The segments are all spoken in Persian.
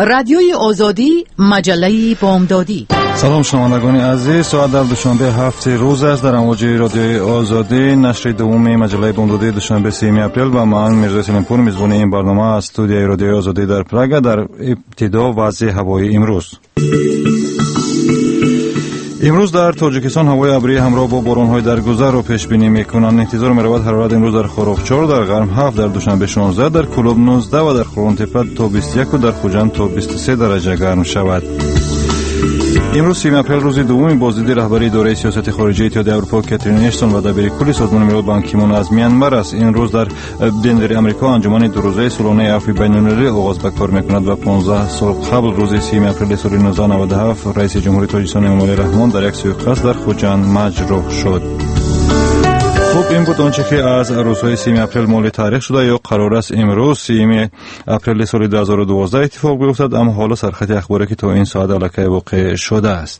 رادیوی آزادی، مجله بامدادی. سلام شنوندگان عزیز، ساعت در دوشنبه هفته روز است. در امواج رادیوی آزادی نشر دوم مجله بامدادی دوشنبه 3 اپریل و من میرزا سلیمپور میزبان این برنامه از استودیوی رادیوی آزادی در پراگ. در ابتدا وضع هوایی امروز. امروز در تاجیکستان هوای ابری همراه با باران‌های درگذر را پیش بینی می‌کنند. انتظار می‌رود حرارت امروز در خاروخچار در غرم 7، در دوشنبه 16، در کلوب 19 و در خورونتپه تا 21 و در خوجند تا 23 درجه گرم شود. امروز 3 اپریل روز دوم بازدید رهبری اداره سیاست خارجی اتحادیه اروپا کاترین اشتون و دبیرکل سازمان ملل بان کی مون از میانمار است. این روز در دنور آمریکا انجمن دو روزه سالانه عفو بین‌المللی آغاز به کار می‌کند و 15 سال قبل روز 3 اپریل سال 1997 رئیس جمهوری تاجیکستان امامعلی رحمان در یک سوءقصد در خوجند مجروح شد. خب این بود آنچه که از روزهای 3 اپریل مال تاریخ شده یا قرار است امروز 3 اپریل سال 2012 اتفاق بیفتد، اما حالا سرخط اخباری که تا این ساعت الکی واقع شده است.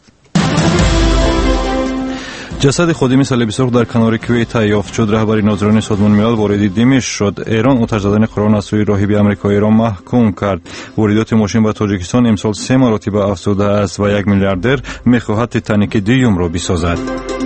جسد خادم صلیب سرخ در کنار کویت یافت شد. رهبری ناظران سازمان ملل وارد دمشق شد. ایران آتش زدن قرآن از سوی راهبی آمریکایی را محکوم کرد. واردات ماشین به تاجیکستان امسال 3 مرتبه افزوده است و 1 میلیاردر می‌خواهد تیتانیک دوم را بسازد.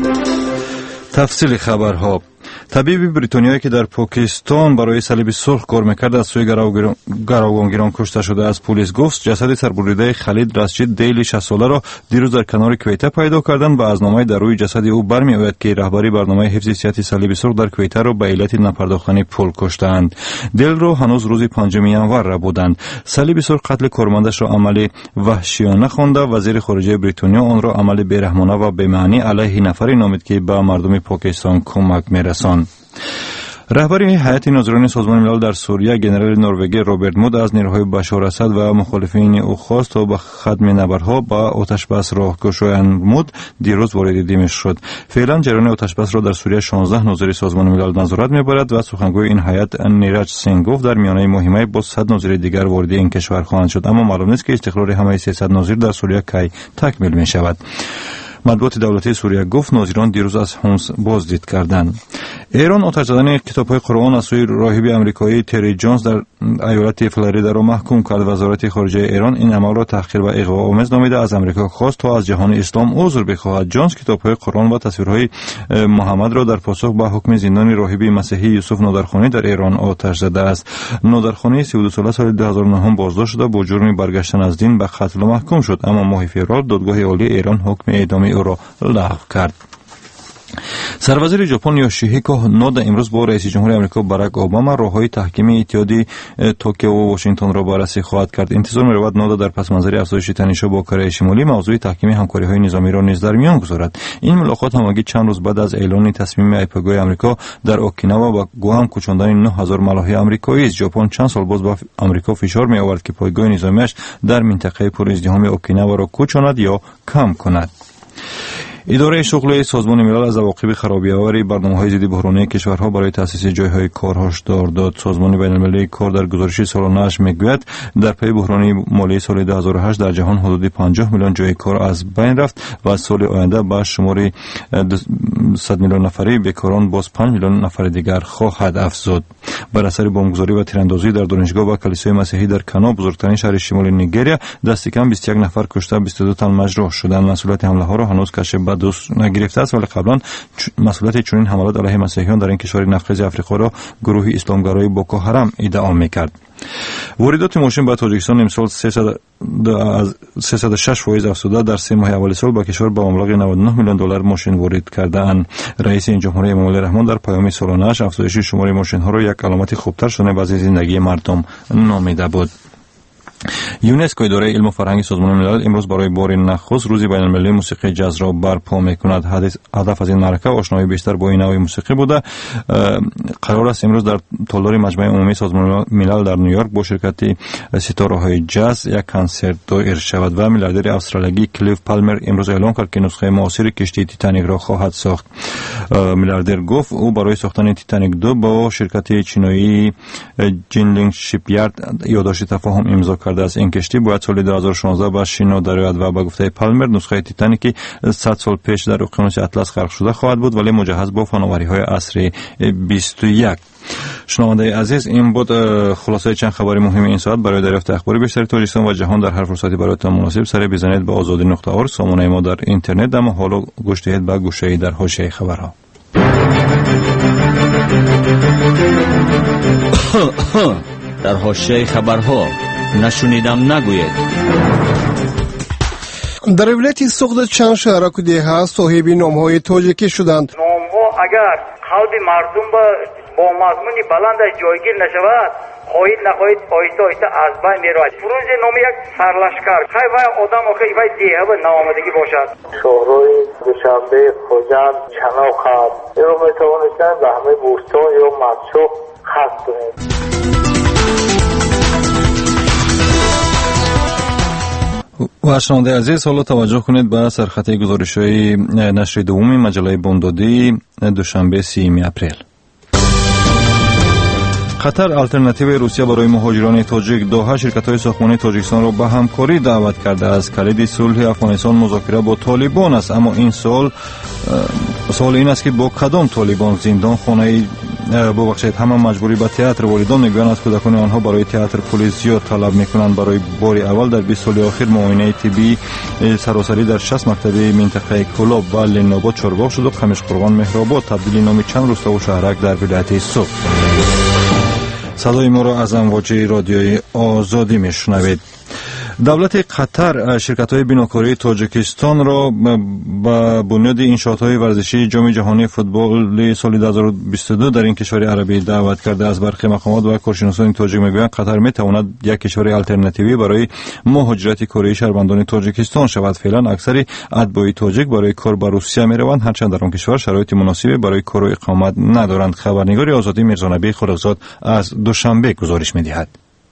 تفصیل خبرها. طبیب بریتانیایی که در پاکستان برای صلیب سرخ کار میکرد از سوی گروگانگیران کشته شده از پلیس گفت. جسد سربریده خالد رشید دیلی 60 ساله را دیروز در کنار کویته پیدا کردند و از نامه در روی جسد او برمیآید که رهبری برنامه حفظ صحت صلیب سرخ در کویته را به علت نپرداختن پول کشتند. دیل را هنوز روز 5 ینور را بودند. صلیب سرخ قتل کارمندش را عمل وحشیانه خوانده. وزیر خارجه بریتانیا آن را عمل بیرحمانه و بی‌معنی علیه نفری نامید که به مردم پاکستان کمک می‌رساند. رهبری هیئت ناظران سازمان ملل در سوریه گنرال نروژی رابرت مود از نیروهای بشار اسد و مخالفین او خواست تا به ختم نبردها با آتش بس راه گشایند. مود دیروز وارد دمشق شد. فعلا جریان آتش بس را در سوریه 16 ناظر سازمان ملل نظارت می‌برد و سخنگوی این هیئت نیرج سینگ گفت در میانه مهمه با 100 ناظر دیگر وارد این کشور خواهند شد، اما معلوم نیست که استقرار همه 300 ناظر در سوریه کی تکمیل می‌شود. مطبوعات دولتی سوریه گفت ناظران دیروز از حمص بازدید کردند. ایران آتش زدن کتاب‌های قرآن از سوی راهبی آمریکایی تری جونز در ایالت فلوریدا را محکوم کرد. وزارت خارجه ایران این عمل را تحقیر و اغواء‌آمیز نامیده از آمریکا خواست تا از جهان اسلام عذر بخواهد. جونز کتاب‌های قرآن و تصویرهای محمد را در پاسخ به حکم زندان راهبی مسیحی یوسف نادرخانی در ایران آتش زده است. نادرخانی 32 ساله سال 2009 بازداشت شده با جرم برگشتن از دین به قتل محکوم شد، اما ماه فوریه دادگاه عالی ایران حکم اعدام او را لغو کرد. سروزیر ژاپن یوشیهیکو نودا امروز با رئیس جمهور آمریکا باراک اوباما راههای تحکیمی اتحادیه توکیو و واشنگتن را بررسی خواهد کرد. انتظار می‌رود نودا در پس منظر افزایش تنش‌ها با کره شمالی موضوع تحکیم همکاری‌های نظامی را نیز در میان گذارد. این ملاقات همگی چند روز بعد از اعلان تصمیم ایپاگوی آمریکا در اوکیناوا و گوام کوچاندن 9000 ملاحی آمریکایی است. ژاپن چند سال باز به آمریکا فشار می‌آورد که پایگاه نظامیش در منطقه پرازدحام اوکیناوا را کوچاند یا کم کند. اداره شغلی سازمان ملل از عواقب خرابی‌آور برنامه‌های ضد بحرانی کشورها برای تأسیس جای‌های کار هشدار داد. سازمان بین‌المللی کار در گزارش سالانه‌اش می‌گوید در پی بحران مالی سال 2008 در جهان حدود 50 میلیون جای کار از بین رفت و سال آینده به شمار 100 میلیون نفری بیکاران باز 5 میلیون نفر دیگر خواهد افزود. بر اثر بمبگذاری و تیراندازی در دانشگاه و کلیسای مسیحی در کانو، بزرگترین شهر شمال نیجریه، دست کم 21 نفر کشته 22 تن مجروح شدند. مسئولیت حمله ها را هنوز کشف به دست نگرفته است، ولی قبلا مسئولیت چنین حملات علیه مسیحیان در این کشور نفخیز افریقا را گروه اسلامگرای بوکو حرام ادعا می‌کرد. واردات ماشین به تاجیکستان امسال 306% افزوده. در 3 ماه اول سال با کشور با مبلغ 99 میلیون دلار ماشین وارد کرده‌اند. رئیس جمهوری امامعلی رحمان در پیام سالانه‌اش افزایش شمار ماشین‌ها را یک علامت خوبتر شدن وضع زندگی مردم نامیده بود. یونسکو اداره علم و فرهنگ سازمان ملل امروز برای بار نخست روز بین‌المللی موسیقی جاز را برپا می‌کند. هدف از این معرکه آشنایی بیشتر با این نوع موسیقی بوده. قرار است امروز در تالار مجمع عمومی سازمان ملل در نیویورک با شرکت ستاره‌های جاز یک کنسرت دایر شود و میلیاردر استرالیایی کلیف پالمر امروز اعلام کرد که نسخه معاصر کشتی تیتانیک را خواهد ساخت. میلیاردر گفت او برای ساختن تیتانیک 2 با شرکت چینی جینلینگ شیپیارد یادداشت تفاهم امضا کرده است. این کشتی باید سال 2016 به شنا درآید و به گفته پالمر نسخه تیتانیکی 100 سال پیش در اقیانوس اطلس غرق شده خواهد بود، ولی مجهز با فناوری‌های عصر 21. شنونده عزیز، این بود خلاصه چند خبر مهم این ساعت. برای دریافت اخبار بیشتر تاجیکستان و جهان در هر فرصتی برایتان مناسب سر بزنید به azadi.org. سامانه ما در اینترنت. اما حالا گوش دهید به گوشه‌ای در حاشیه خبرها. در حاشیه خبرها نشنیدم نگوید. در ولایت سغد چند شهر کودیها صاحب نام‌های تاجیکی شدند. نام‌ها اگر قلب مردم با مضمون بلند جایگیر نشود، خواهید نخواهید آیسته آیسته از بین می‌رود. فروز نام یک سرلشکر خیلی وای آدم آخه وای دیه به نامادگی باشد. شهرهای دوشنبه، خوجند، چناخت این رو میتوانستن به همه بوستان یا مدشوق خط کنید. و شنونده عزیز، حالا توجه کنید به سرخطه گزارش‌های نشر دوم مجله بامدادی دوشنبه 30 اپریل. قطر آلترناتیو روسیه برای مهاجران تاجیک دوحه شرکت‌های ساختمانی تاجیکستان را به همکاری دعوت کرده است. کلید صلح افغانستان مذاکره با طالبان است، اما این سوال این است که با کدام طالبان؟ زندان خانه ببخشید همه مجبوری به تئاتر. والدان میگویند از کودکان آنها برای تئاتر پول زیاد طلب میکنند. برای بار اول در 20 سال اخیر معاینه طبی سراسری در 60 مکتب منطقه کلاب و لناباد چارباغ شد و قمشقرغان مهرآباد تبدیل نام چند روستا و شهرک در ولایت سوخت. صدای ما را از امواج رادیوی آزادی میشنوید. دولت قطر شرکت‌های بیناکاری تاجیکستان را با بنیاد انشاءات‌های ورزشی جام جهانی فوتبال سال 2022 در این کشور عربی دعوت کرده. از برخی مقامات و کارشناسان تاجیک میگویند قطر میتواند یک کشور آلترناتیوی برای مهاجرت کاری شهروندان تاجیکستان شود. فعلا اکثر اتباع تاجیک برای کار به روسیه میروند، هرچند در آن کشور شرایط مناسبی برای کار و اقامت ندارند. خبرنگار آزادی میرزانبی خالقزاد از دوشنبه گزارش می‌دهد.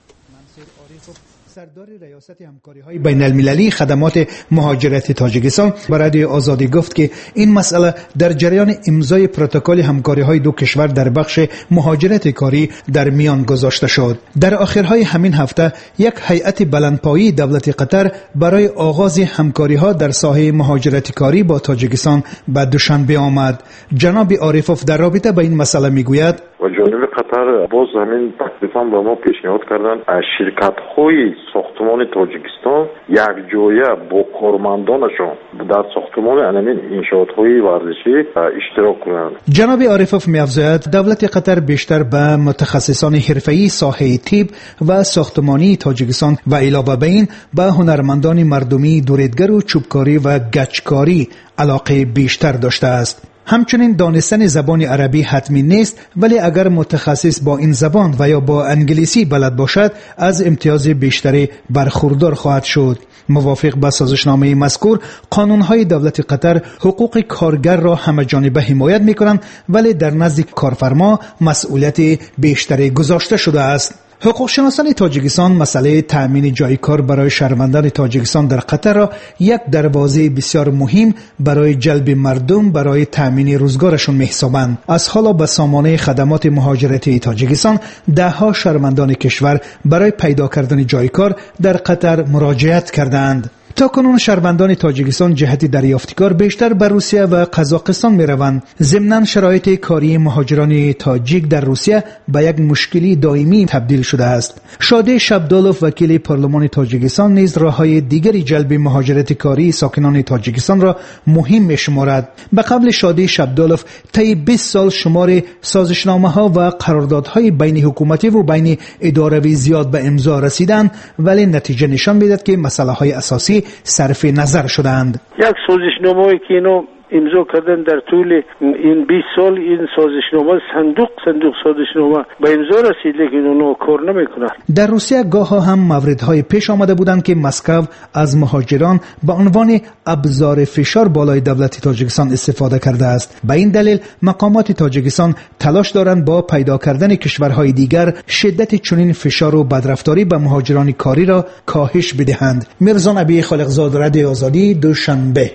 سردار ریاست همکاری‌های بین المللی خدمات مهاجرت تاجیکستان به رادیو آزادی گفت که این مسئله در جریان امضای پروتکل همکاری‌های دو کشور در بخش مهاجرت کاری در میان گذاشته شد. در آخرهای همین هفته یک هیئت بلندپایه‌ای دولت قطر برای آغاز همکاری‌ها در ساحه مهاجرت کاری با تاجیکستان به دوشنبه آمد. جناب عارفوف در رابطه با این مسئله میگوید: و جانب قطر باز همین تکلیفم به ما پیشنهاد کردن از شرکت‌های ساختمان تاجیکستان یک جایه با کارمندانشان در ساختمان همین انشاءات‌های ورزشی اشتراک کنند. جناب عارفوف می‌افزاید دولت قطر بیشتر به متخصصان حرفه‌ای ساحه طب و ساختمانی تاجیکستان و علاوه بر این به هنرمندان مردمی دوریدگر و چوبکاری و گچکاری علاقه بیشتر داشته است. همچنین دانستن زبان عربی حتمی نیست، ولی اگر متخصص با این زبان و یا با انگلیسی بلد باشد از امتیاز بیشتری برخوردار خواهد شد. موافق با سازشنامه مذکور، قانون‌های دولت قطر حقوق کارگر را همه‌جانبه حمایت می‌کنند، ولی در نزد کارفرما مسئولیت بیشتری گذاشته شده است. حقوق شناسان تاجیکستان مسئله تأمین جای کار برای شهروندان تاجیکستان در قطر را یک دروازه بسیار مهم برای جلب مردم برای تأمین روزگارشان می‌حسابند. از حالا به سامانه خدمات مهاجرتی تاجیکستان ده‌ها شهروندان کشور برای پیدا کردن جای کار در قطر مراجعت کردند. تا کنون شهروندان تاجیکستان جهت دریافت کار بیشتر به روسیه و قزاقستان می روند. ضمناً شرایط کاری مهاجران تاجیک در روسیه به یک مشکلی دائمی تبدیل شده است. شادی شبدالوف وکیل پارلمان تاجیکستان نیز راههای دیگری جلب مهاجرت کاری ساکنان تاجیکستان را مهم می شمارد. به قبل شادی شبدالوف طی 20 سال شمار سازشنامه‌ها و قراردادهای بین حکومتی و بین اداروی زیاد به امضا رسیدند، ولی نتیجه نشان می‌دهد که مسائل‌های اساسی صرف نظر شدند. یک سازشنامه‌ای که اینو امضا کردن در طول این 20 سال، این سازشنامه صندوق سازشنامه به امضا رسید، لیکن اونو کار نمیکنه. در روسیه گاه هم موردهای پیش آمده بودند که مسکو از مهاجران به عنوان ابزار فشار بالای دولت تاجیکستان استفاده کرده است. به این دلیل مقامات تاجیکستان تلاش دارند با پیدا کردن کشورهای دیگر شدت چنین فشار و بدرفتاری به مهاجران کاری را کاهش بدهند. میرزانبی خالقزاد، رادیو آزادی، دوشنبه.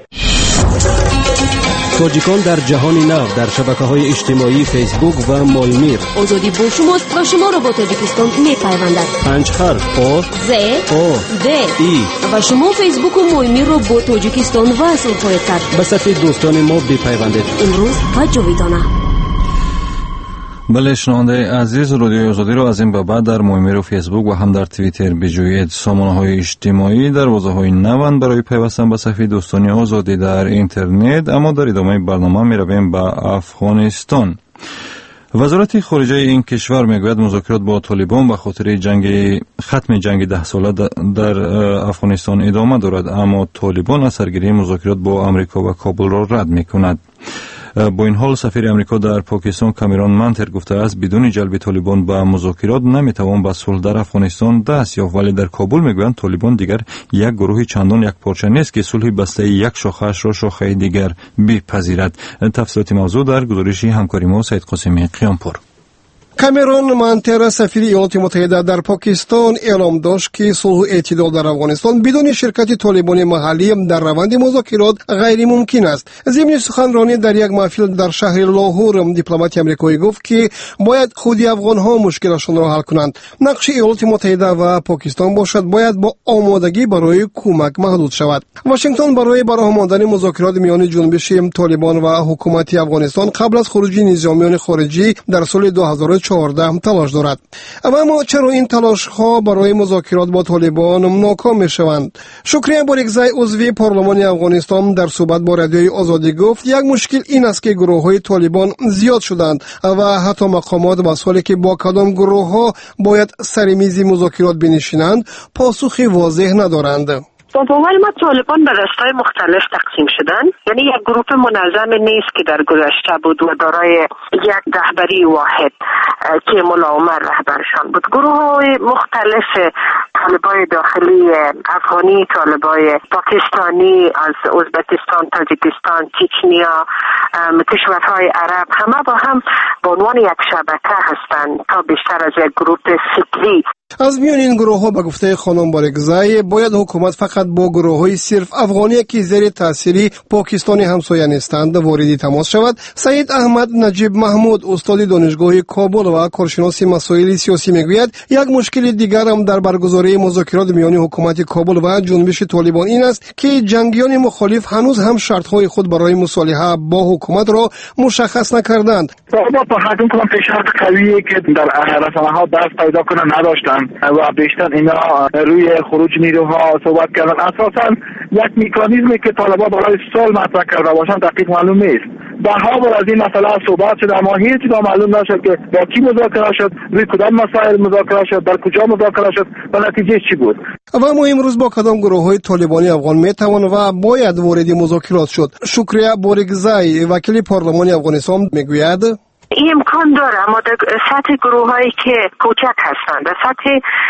تاجیکان در جهان نو در شبکه‌های اجتماعی فیسبوک و مولمیر. آزادی با شماست و شما را با تاجیکستان می‌پیوندد. 5 حرف آ ز او د ای و شما فیسبوک و مولمیر را با تاجیکستان وصل خواهید کرد. به صفحه دوستان ما بپیوندید. امروز و جاویدانه. بله شنونده عزیز، رادیوی آزادی رو از این به بعد در مویمیر و فیسبوک و هم در توییتر بجویید. سامانه‌های اجتماعی دروازه‌های نوند برای پیوستن به صفحه دوستانی آزادی در اینترنت. اما در ادامه برنامه می‌رویم به افغانستان. وزارت خارجه این کشور میگوید مذاکرات با طالبان به خاطر ختم جنگ 10 ساله در افغانستان ادامه دارد، اما طالبان از سرگیری مذاکرات با امریکا و کابل را رد می‌کند. با این حال سفیر امریکا در پاکستان کامرون منتر گفته است بدون جلب طالبان به مذاکرات نمیتوان به صلح در افغانستان دست یافت، ولی در کابل میگویند طالبان دیگر یک گروه چندان یک پارچه نیست که صلح بسته یک شاخه‌اش را شاخه دیگر بپذیرد. تفصیلات موضوع در گزارش همکاری ما سید قاسمی قیامپور. کامرون منتر سفیر ایالات متحده در پاکستان اعلام داشت که صلح و اعتدال در افغانستان بدون شرکت طالبان محلی در روند مذاکرات غیر ممکن است. ضمن سخنرانی در یک محفل در شهر لاهور، دیپلمات آمریکایی گفت که باید خود افغان‌ها مشکلشان را حل کنند. نقش ایالات متحده و پاکستان باشد باید با آمادگی برای کمک محدود شود. واشنگتن برای براه ماندن مذاکرات میان جنبش طالبان و حکومت افغانستان قبل از خروج نظامیان خارجی در سال 2014 تلاش دارد. اما چرا این تلاش ها برای مذاکرات با طالبان ناکام می شوند؟ شکریه بورگزای عضو پارلمان افغانستان در صحبت با رادیوی آزادی گفت یک مشکل این است که گروه های طالبان زیاد شدند و حتی مقامات با سوالی که با کدام گروه ها باید سر میز مذاکرات بنشینند پاسخ واضح ندارند. با باور ما طالبان به دسته‌های مختلف تقسیم شدن، یعنی یک گروه منظم نیست که در گذشته بود و دارای یک رهبری واحد که ملا عمر رهبرشان بود. گروه‌های مختلف، طالبای داخلی افغانی، طالبای پاکستانی از ازبکستان، تاجیکستان، چچنیا، کشورهای عرب، همه با هم به عنوان یک شبکه هستند تا بیشتر از یک گروه فکری. از میان این گروه ها به گفته خانم بارگزای باید حکومت فقط با گروه های صرف افغانی که زیر تأثیری پاکستانی همسایه نیستند واردی تماس شود. سید احمد نجیب محمود، استاد دانشگاه کابل و کارشناس مسائل سیاسی میگوید یک مشکل دیگر هم در برگزاری مذاکرات میان حکومت کابل و جنبش طالبان این است که جنگیان مخالف هنوز هم شرطهای خود برای مصالحه با حکومت را مشخص نکردند. با حکم کنم فشار قویی که در رسانه‌ها دست پیدا کنه نداشتن و بیشتر اینا روی خروج نیروها صحبت کردن. اساسا یک مکانیزمی که طالبان برای صلح مطرح کرده باشن دقیق معلوم نیست. ده ها بار از این مسئله صحبت شد اما هیچ جا معلوم نشد که با کی مذاکره شد، روی کدام مسائل مذاکره شد، در کجا مذاکره شد و نتیجه چی بود. و ما امروز با کدام گروه‌های طالبانی افغان میتوان و باید وارد مذاکرات شد؟ شکریه بورگزای، وکیل پارلمان افغانستان میگوید این امکان داره، اما در سطح گروه هایی که کوچک هستند، در سطح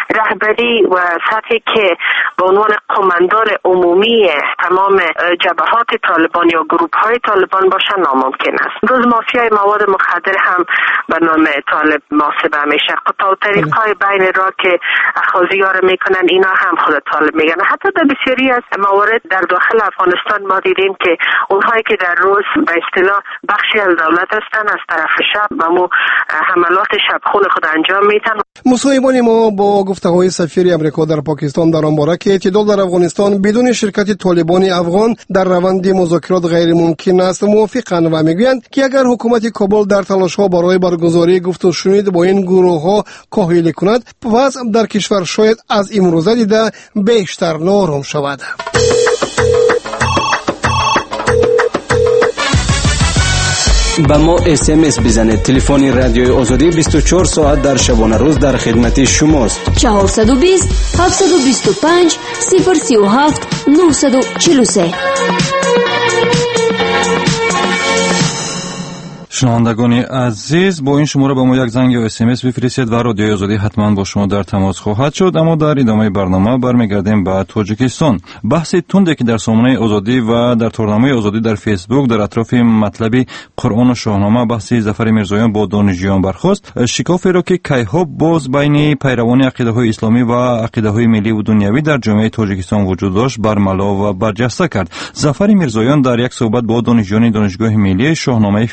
رهبری و سطحی که به عنوان قماندان عمومی تمام جبهات طالبان یا گروه های طالبان باشن ناممکن است. روز مافیای مواد مخدر هم به نام طالب محاسبه میشه. قطع طریقای بین را که اخاذی ها رو میکنن اینا هم خود طالب میگن. حتی در بسیاری از موارد در داخل افغانستان ما دیدیم که اونهایی که در روز به اصطلاح بخشی از دولت هستن از طرف شب و مو حملات شبخون خود انجام میدن. مصاحبان ما با گفته‌های سفیر امریکا در پاکستان در آن باره که اعتدال در افغانستان بدون شرکت طالبان افغان در روند مذاکرات غیر ممکن است موافقند و میگویند که اگر حکومت کابل در تلاش‌ها برای برگزاری گفت و شنود با این گروه‌ها کاهلی کند، وضع در کشور شاید از امروزه دیده بیشتر نارم شود. با ما SMS بزنید. تلفن رادیوی آزادی 24 ساعت در شبانه روز در خدمت شماست. 420 725 037 943. شنوندگان عزیز، با این شماره به ما یک زنگ یا SMS بفرستید و رادیوی آزادی حتما با شما در تماس خواهد شد. اما در ادامه برنامه برمیگردیم به تاجیکستان. بحث تندی که در سامانه آزادی و در تورنمه آزادی در فیسبوک در اطراف مطلب قرآن و شاهنامه بحث ظفر میرزایان با دانشجویان برخاست، شکافی را که کیها باز بین پیروان عقیده‌های اسلامی و عقیده‌های ملی و دنیوی در جامعه تاجیکستان وجود داشت برملا و برجسته کرد. ظفر میرزایان در یک صحبت با دانشجویان دانشگاه ملی شاهنامه فردوسی را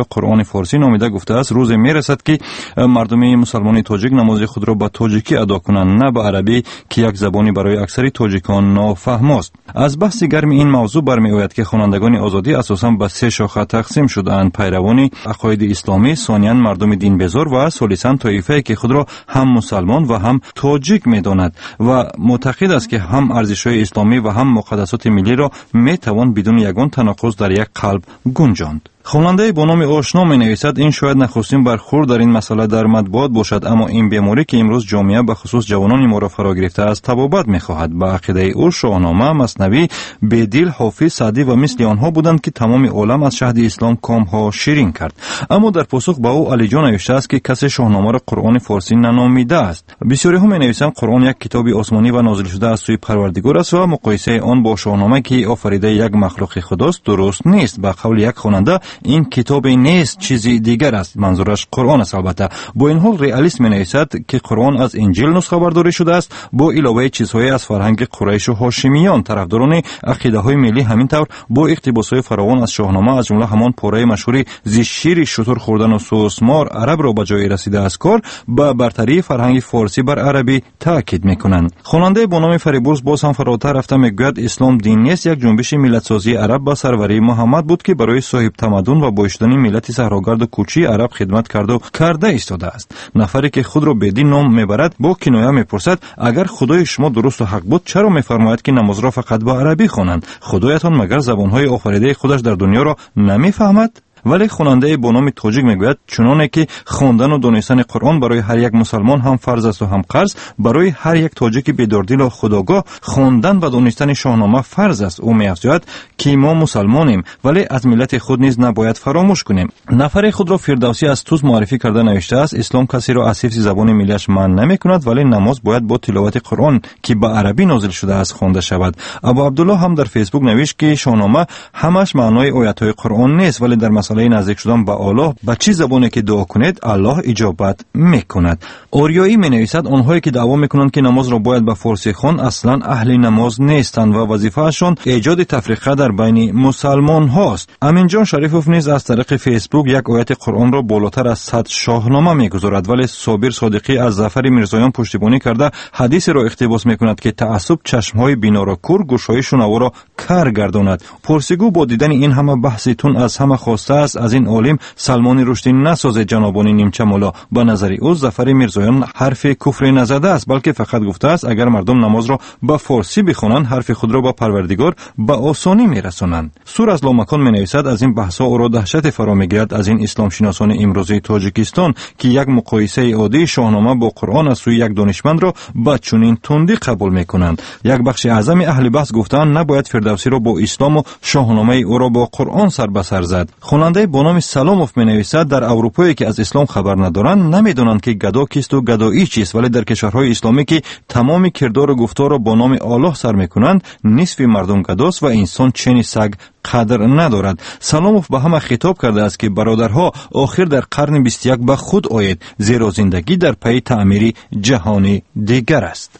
قرآن فارسی نامیده گفته است روز میرسد که مردم مسلمان تاجیک نماز خود را به تاجیکی ادا کنند، نه به عربی که یک زبانی برای اکثر تاجیکان نافهم است. از بحث گرم این موضوع برمیآید که خوانندگان آزادی اساساً به سه شاخه تقسیم شده‌اند: پیروان عقاید اسلامی، ثانیاً مردم دین بیزار و ثالثاً طایفه‌ای که خود را هم مسلمان و هم تاجیک می‌داند و معتقد است که هم ارزش‌های اسلامی و هم مقدسات ملی را می‌توان بدون یگان تناقض در یک قلب گنجاند. خواننده با نام آشنا می نویسد این شاید نخستین برخورد در این مسئله در مطبوعات باشد، اما این بیماری که امروز جامعه به خصوص جوانان ما را فرا گرفته است تبابت می خواهد. به عقیده او شاهنامه، مثنوی، بدیل، حافظ، سعدی و مثل آنها بودند که تمام عالم از شهد اسلام کامها شیرین کرد. اما در پاسخ به او علی جان نوشته است که کسی شاهنامه را قرآن فارسی ننامیده است. بسیاری ها می نویسند قرآن یک کتاب آسمانی و نازل شده از سوی پروردگار است و مقایسه آن با شاهنامه که آفریده یک مخلوق خداست درست نیست. به قول یک خواننده این کتابی نیست، چیزی دیگر است، منظورش قرآن است. البته با این حال رئالیست می نویسد که قرآن از انجیل نسخه برداری شده است با علاوه چیزهای از فرهنگ قریش و هاشمیان. طرفداران عقیده های ملی همینطور با اقتباس های فراوان از شاهنامه از جمله همان پاره مشهور زی شیر شتر خوردن و سوسمار عرب را به جای رسیده از کار به برتری فرهنگ فارسی بر عربی تاکید میکنند. خواننده با نام فریبرز باز هم فراتر رفته میگوید اسلام دین نیست، یک جنبش ملت‌سازی عرب با سروری محمد بود که برای صاحب تمدن و بایشتن ملت صحراگرد و کوچی عرب خدمت کرد و کرده ایستاده است. نفری که خود را بدین نام میبرد با کنایه میپرسد اگر خدای شما درست و حق بود چرا میفرماید که نماز را فقط به عربی خوانند؟ خدایتان مگر زبانهای آفریده خودش در دنیا را نمیفهمد؟ ولی خواننده با نام تاجیک میگوید چنانه که خواندن و دانستن قرآن برای هر یک مسلمان هم فرض است و هم قرض، برای هر یک تاجیک بیداردل و خودآگاه خواندن و دانستن شاهنامه فرض است. او می‌افزاید که ما مسلمانیم ولی از ملت خود نیز نباید فراموش کنیم. نفر خود را فردوسی از توس معرفی کرده نوشته است اسلام کسی را از حفظ زبان ملیش منع نمی‌کند ولی نماز باید با تلاوت قرآن که به عربی نازل شده است خوانده شود. ابو عبدالله هم در فیسبوک نوشت که شاهنامه همش معنای آیات‌های قرآن نیست ولی در نزدیک شدن به الله به چه زبانی که دعا کنید الله اجابت میکند. اوریایی می نویسد آنهایی که دعوا میکنند که نماز را باید به فارسی خوان اصلا اهل نماز نیستند و وظیفه‌شان ایجاد تفریقه در بین مسلمان هاست. امین جان شریفوف نیز از طریق فیسبوک یک آیت قرآن را بالاتر از 100 شاهنامه میگذارد ولی صابر صادقی از ظفر میرزایان پشتیبانی کرده حدیث را اقتباس میکند که تعصب چشمهای بینا را کور، گوشهای شنوا را کر گرداند. پرسیگو با دیدن این همه بحثتون از همه خواسته است از این عالم سلمان رشدی نسازه جنابان نیمچه مولا. به نظر او ظفر میرزایان حرف کفر نزده است بلکه فقط گفته است اگر مردم نماز را به فارسی بخوانند حرف خود را به پروردگار به آسانی میرسانند. سور از لامکان می نویسد از این بحث ها او را دهشت فرا میگیرد از این اسلام شناسان امروزی تاجیکستان که یک مقایسه عادی شاهنامه با قرآن از سوی یک دانشمند را با چنین تندی قبول میکنند. یک بخش اعظم اهل بحث گفتند نباید فردوسی را با اسلام و شاهنامه او را با قرآن سر به سر زد. خواننده با نام سلاموف می نویسد در اروپایی که از اسلام خبر ندارند نمیدونند که گدا کیست و گدایی چیست ولی در کشورهای اسلامی که تمام کردار و گفتار را با نام الله سر میکنند نصف مردم گداست و انسان چنین سگ قدر ندارد. سلاموف به همه خطاب کرده است که برادرها آخر در قرن 21 به خود آیید زیرا زندگی در پی تعمیر جهانی دیگر است.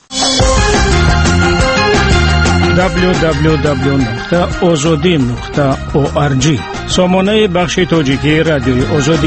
www.azadi.org سامانه بخش تاجیکی رادیوی آزادی.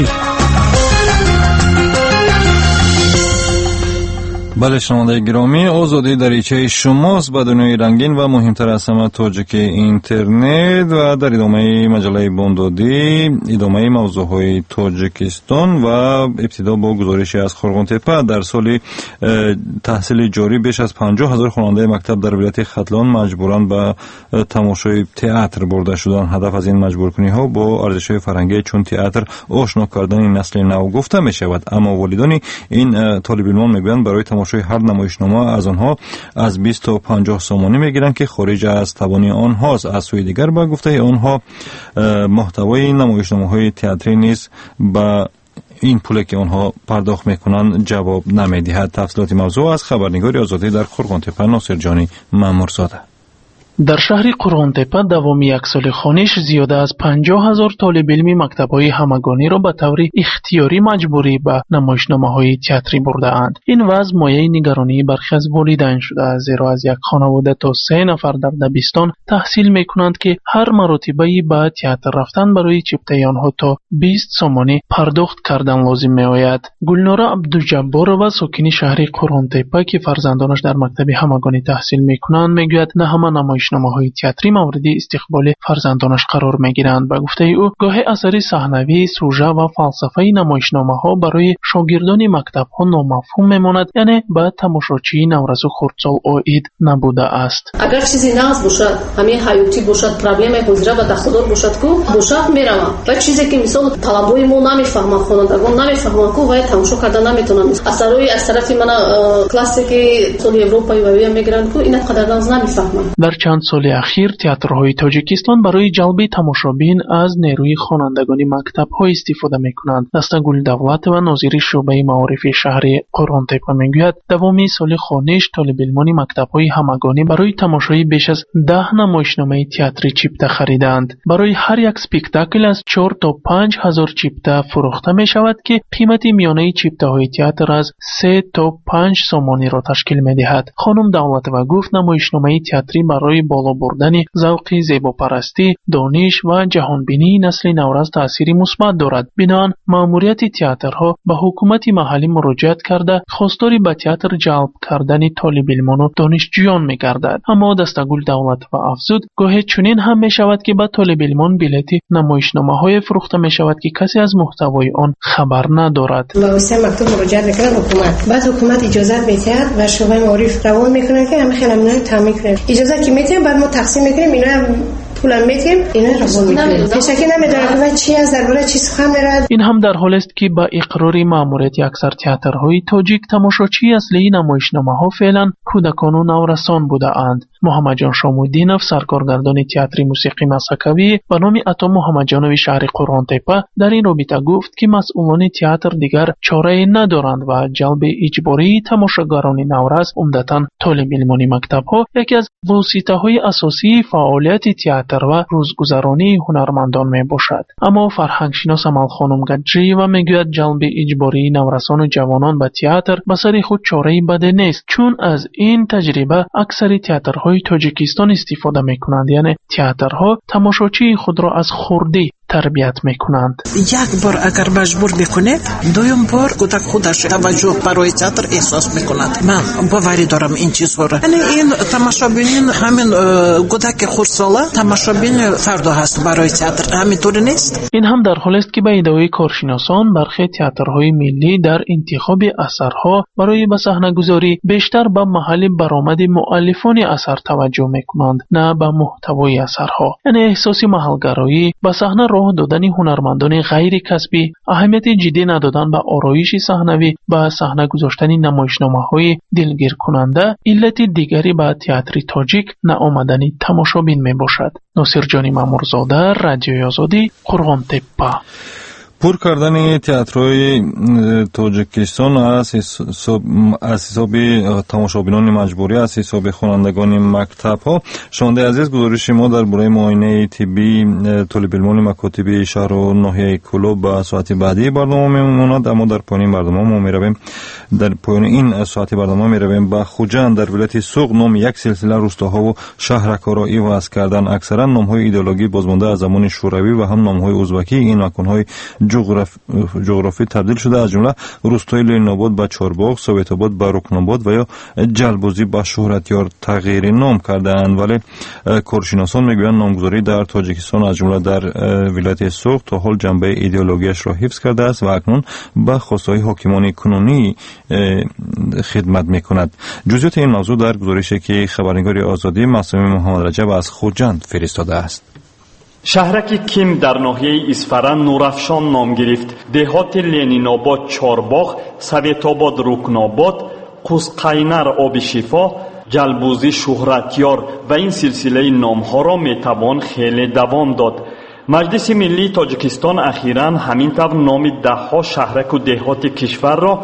بله شنوندگان گرامی، آزادی دریچه شماست به دنیای رنگین و مهمتر از همه تاجیکی اینترنت و در ادامه مجله بامدادی ادامه موضوعهای تاجیکستان و ابتدا با گزارشی از خرغونتپه در سال تحصیل جاری بیش از 50,000 خواننده مکتب در ولایت ختلان مجبوراً به تماشای تئاتر برده شدند. هدف از این مجبورکنی ها با ارزش‌های فرهنگی چون تئاتر آشنا کردن نسل نو گفته می شود. اما والدان این طالب علمان میگویند برای تماشای هر نمایشنامه از آنها از 20 تا 50 سومانی میگیرند که خارج از توانی آنهاست. از سوی دیگر با گفته آنها محتوای نمایشنامه‌های تئاتری نیز با این پولی که آنها پرداخت میکنند جواب نمیدهد. تفصیلات موضوع از خبرنگار آزادی در خرغونتپه ناصر جانی مامورزاده. در شهر قرغن‌تپه دوام یک سال خوانش زیاده از 50,000 طالب علمی مکتب‌های همگانی را به طور اختیاری مجبوری به نمایشنامه‌های تئاتری برده‌اند. این وضع مایه نگرانی برخی از والدین شده است، زیرا از یک خانواده تا 3 نفر در دبستان تحصیل می‌کنند که هر مرتبه به تئاتر رفتن برای چپتای آنها تا 20 سومانی پرداخت کردن لازم می‌آید. گلناره عبدالجبار و ساکن شهر قرغن‌تپه که فرزندانش در مکتب همگانی تحصیل می‌کنند می‌گوید نه همه نمایشنامه‌های تئاتری مورد استقبال فرزندانش قرار می‌گیرند. به گفته او گاهی اثر صحنوی، سوژه و فلسفه نمایشنامه‌ها برای شاگردان مکتب‌ها نامفهوم می‌ماند، یعنی به تماشاچی نوروز و خردسال عاید نبوده است. اگر چیزی ناز باشد، همین حیاتی باشد، پرابلم حاضر و دخلدار باشد کو باشد میروم. و چیزی که مثلا طلبای ما نمی‌فهمند، خوانندگان نمی‌فهمند کو و تماشا کردن نمی‌تونند. اثرای از طرف من کلاسیکی سال اروپایی و میگرند کو اینا قدردان نمی‌فهمند. در چند سال اخیر تئاترهای تاجیکستان برای جلب تماشابین از نیروی خوانندگان مکتب‌ها استفاده می‌کنند. دستگل دولت و ناظر شعبه معارف شهر قرغن‌تپه میگوید دوام سال خوانش طالب علمان مکتب‌های همگانی برای تماشای بیش از 10 نمایشنامه تئاتری چیپته خریدند. برای هر یک اسپکتاکل از 4 تا 5,000 چیپته فروخته می‌شود که قیمت میانه چیپته‌های تئاتر از 3 تا 5 سومانی را تشکیل می‌دهد. خانم دولت و گفت نمایشنامه تئاتری برای بالا بردن ذوق زیباپرستی، دانش و جهانبینی نسل نوروز تأثیری مثبت دارد. بنابراین مأموریت تئاترها به حکومت محلی مراجعت کرده خواستار به تئاتر جلب کردن طالب علمان و دانشجویان می‌گردد. اما دستگل دولت و افزود گاهی چنین هم می‌شود که به طالب علمان بلیط نمایشنامه‌های فروخته می‌شود که کسی از محتوای آن خبر ندارد. با واسه مکتوب مراجعه می‌کنه حکومت. بعد حکومت اجازه می‌دهد و شعبه معارف روان می‌کنه که همه خیلی ممنون تامین کنه. اجازه که می‌دیم بعد ما تقسیم می‌کنیم اینا پولم می‌تیم اینا روان می‌کنیم. پیشکی نمی‌داره که چی از درباره چی سخن می‌رد. این هم در حالی است که با اقرار مأموریت اکثر تئاترهای تاجیک تماشاچی اصلی نمایشنامه‌ها فعلا کودکان و نورسان بوده‌اند. محمد جان شامودینов سرکارگردان تئاتر موسیقی مسکوی به نام عطا محمد جانوی شهر قرغن‌تپه در این رابطه گفت که مسئولان تئاتر دیگر چاره نادارند و جلب اجباری تماشاگران نوروز عمدتاً طالب علمان مکتب‌ها یکی از واسطه‌های اساسی فعالیت تئاتر و روزگذرانی هنرمندان میباشد. اما فرهنگ شناس امل خانم گجی و میگوید جلب اجباری نورسان و جوانان به تئاتر به سر خود چاره‌ای بده نیست، چون از این تجربه اکثر تئاترهای تاجیکستان استفاده میکنند، یعنی تئاترها تماشاچی خود را از خردی تربیت میکنند. یک بار اگر مجبور میکنید دوم بار کودک خودش توجه برای تئاتر احساس میکند. من باوری دارم این چیزها را. یعنی این تماشابین همین کودک خردساله تماشابین فردا هست برای تئاتر، همینطور نیست. این هم در حالی است که به ادعای کارشناسان برخی تئاترهای ملی در انتخاب اثرها برای به صحنه‌گذاری بیشتر به محل برآمد مؤلفان اثر توجه میکنند نه به محتوای اثرها. یعنی احساس محلگرایی به صحنه راه دادن هنرمندان غیر کسبی، اهمیت جدی ندادن به آرایش صحنوی، به صحنه گذاشتن نمایشنامه‌های دلگیر کننده علت دیگری به تئاتر تاجیک نآمدن تماشابین میباشد. ناصر جان مامورزاده، رادیوی آزادی، قرغن‌تپه. پر کردن تئاترهای تاجیکستان از حساب تماشابینان مجبوری از حساب خوانندگان مکتب‌ها. شنونده عزیز، گزارش ما درباره معاینه طبی طالب علمان مکاتب شهر و ناحیه کلوب به ساعت بعدی برنامه میماند. اما در پایان برنامه ما میرویم در پایان این ساعت برنامه میرویم به خوجند در ولایت سوق نام یک سلسله روستاها و شهرک‌ها وضع کردن. اکثرا نام‌های ایدئولوژی بازمانده از زمان شوروی و هم نام‌های ازبکی این مکان‌های جغرافی تبدیل شده، از جمله روستای لین‌آباد به چارباغ، سویت‌آباد به رکن‌آباد و یا جلبوزی به شهرتیار تغییر نام کردند. ولی کارشناسان میگویند نامگذاری در تاجیکستان از جمله در ولایت سوق تا حال جنبه ایدئولوژیش را حفظ کرده است و اکنون به خواستهای حاکمان کنونی خدمت میکند. جزئیات این موضوع در گزارشی که خبرنگار آزادی معصوم محمد رجب از خوجند فرستاده است. شهرک کیم در ناحیه اصفهان نورافشان نام گرفت. دهات لنین‌آباد چارباغ، سویت‌آباد رکن‌آباد، قوزقینر آب شفا، جلبوزی شهرتیار و این سلسله نام‌ها را میتوان خیلی دوام داد. مجلس ملی تاجیکستان اخیراً همین طور نام 10 شهرک و دهات کشور را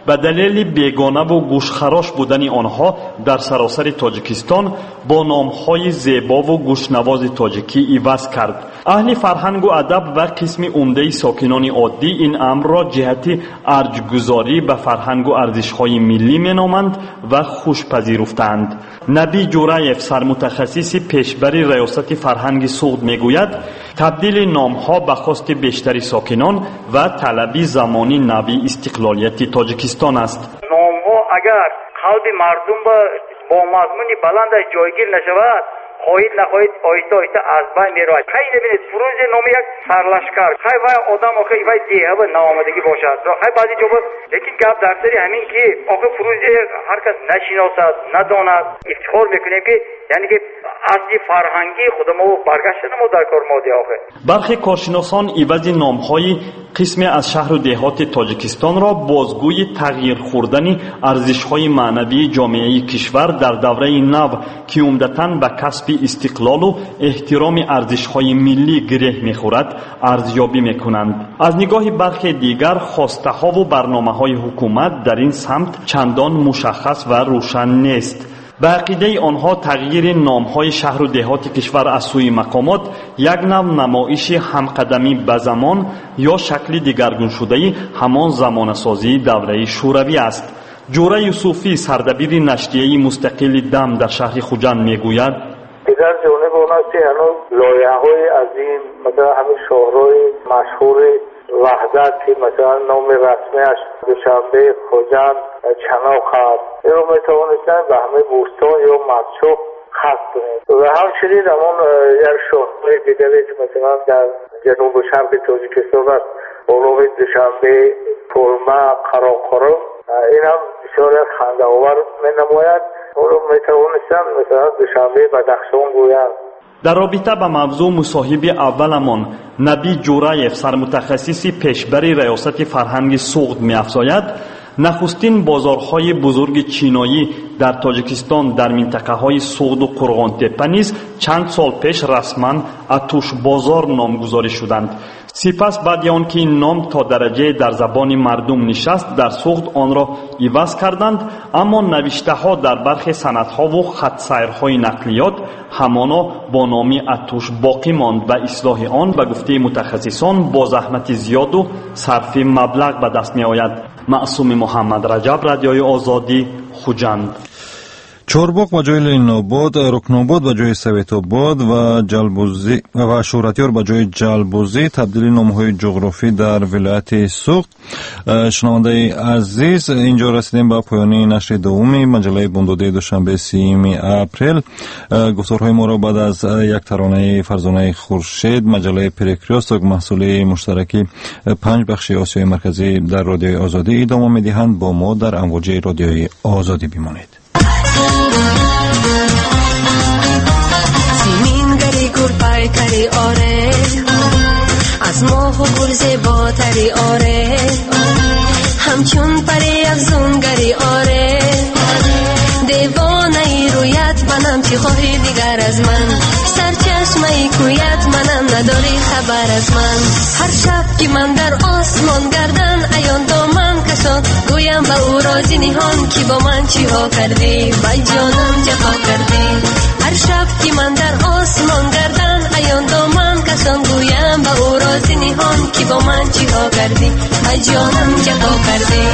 به دلیل بیگانه و گوشخراش بودن آنها در سراسر تاجیکستان با نامهای زیبا و گوشنواز تاجیکی عوض کرد. اهل فرهنگ و ادب و قسم عمده ساکنان عادی این امر را جهت ارجگذاری به فرهنگ و ارزش‌های ملی مینامند و خوشپذیرفتند. نبی جورایف سرمتخصص پیشبر ریاست فرهنگ سوخت میگوید تبدیل نامها به خواست بیشتر ساکنان و طلب زمانی نبی استقلالیت تاجیکستان است. نامها اگر قلب مردم با مضمون بلند جایگیر نشود، خواهید نخواهید آیسته آیسته از بین میرود. خیلی ببینید فروز نام یک سرلشکر خیلی وای آدم آخه وای دیه و نامدگی باشد، خیلی بعضی جواب لیکن گپ در سری همین که آخه فروز هر کس نشناسد نداند افتخار میکنیم که یعنی که اصلی فرهنگی خودمو برگشتن ما در کار مادی. آخه برخی کارشناسان عوض نامهای قسم از شهر و دهات تاجیکستان را بازگوی تغییر خوردن ارزش‌های معنوی جامعه کشور در دوره نو که عمدتاً به کسب استقلال و احترام ارزش‌های ملی گره می‌خورد ارزیابی می‌کنند. از نگاه برخی دیگر خواسته‌ها و برنامه‌های حکومت در این سمت چندان مشخص و روشن نیست. به عقیده آنها تغییر نام‌های شهر و دهات کشور از سوی مقامات یک نوع نمایش همقدمی به زمان یا شکل دیگرگون شده همان زمانه‌سازی دوره شوروی است. جوره یوسفی سردبیر نشریه مستقل دم در شهر خوجند میگوید دیگر جانب آن است که هنوز لایحه‌های عظیم مثلا همین شهرهای مشهور وحدت که مثلا نام رسمیش دوشنبه خوجند چناق است، این رو میتوانستن به همه بوستان یا مدشوق خاص کنید و همچنین همون یک شهرهای دیگری که مثلا در جنوب و شرق تاجیکستان است اولوی دوشنبه پرمه قراقرم این هم بسیار خنده‌آور می‌نماید. اون رو میتوانستن مثلا دوشنبه بدخشان گویند. در رابطه به موضوع مصاحب اولمان نبی جورایف سرمتخصص پیشبر ریاست فرهنگ سوخت می‌افزاید نخستین بازارهای بزرگ چینایی در تاجیکستان در منطقه‌های سوخت و قرغان‌تپه نیز چند سال پیش رسما اتوش بازار نامگذاری شدند. سپس بعد آن که این نام تا درجه در زبان مردم نشست در سوخت آن را عوض کردند، اما نوشته ها در برخی سندها و خط سیرهای نقلیات همانا با نام اتوش باقی ماند و اصلاح آن به گفته متخصصان با زحمت زیاد و صرف مبلغ به دست می آید. معصوم محمد رجب، رادیوی آزادی، خوجند. چورباغ به جای لنین‌آباد، رکناباد به جای سویت‌آباد و جلبوزی و شورتیار به جای جلبوزی تبدیل نام‌های جغرافی در ولایت سوخت. شنونده عزیز، اینجا رسیدیم به پایان نشر دوم مجله بامدادی دوشنبه 3 اپریل. گفتارهای ما را بعد از یک ترانه فرزانه خورشید مجله پرکریاس و محصول مشترکی 5 بخش آسیای مرکزی در رادیوی آزادی ادامه می‌دهند. با ما در امواج رادیوی آزادی بمانید. زمین گری گر پای کری آره از ماه و گل زیباتری آره همچون پری افزون گری آره دیوانه ای رویت منم چی خواهی دیگر از من سرچشمه ای کویت منم نداری خبر از من هر شب که من در آسمان گردن ایان دامن کشان گویم به او رازی نهان که با من چی ها کردی با جانم جفا کردی هر شب که من در آسمان گردن ایان دامن کشان گویم به او رازی نهان که با من چی ها کردی با جانم جفا کردی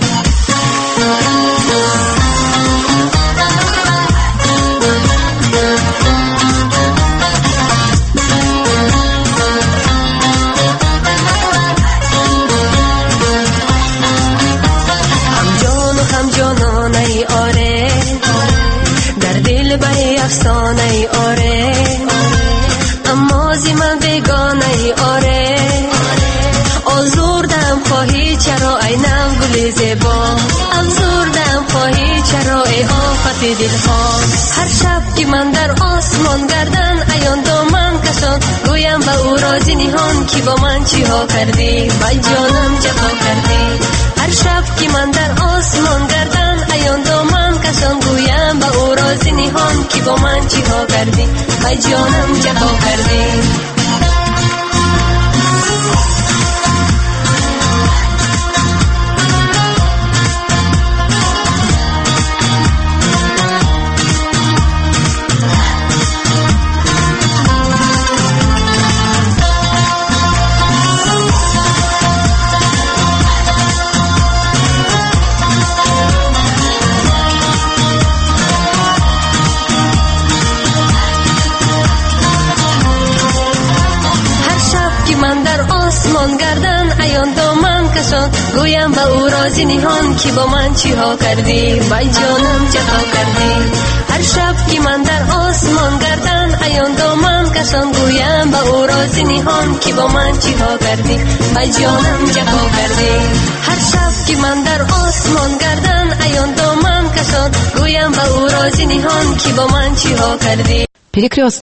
افسانه ای آره اما زی من بیگانه ای آره آزردم خواهی چرا ای نم گل زیبا افزردم خواهی چرا ای آفت دلها هر شب که من در آسمان گردن ایان دامن کشان گویم به او رازی نهان که با من چی ها کردی با جانم جفا کردی هر شب که من در آسمان گردن ایان دامن کشان گویم به او رازی نهان که با من چی ها کردی با جانم جفا کردی من در آسمان گردن عیان دامن کشان گویم به او راز نهان که با من چی ها کردی وای جانم جفا کردی هر شب که من در آسمان گردن عیان دامن کشان گویم به او راز نهان که با من چی ها کردی وای جانم جفا کردی هر شب که من در آسمان گردن عیان دامن کشان گویم به او راز نهان که با من چی ها کردی.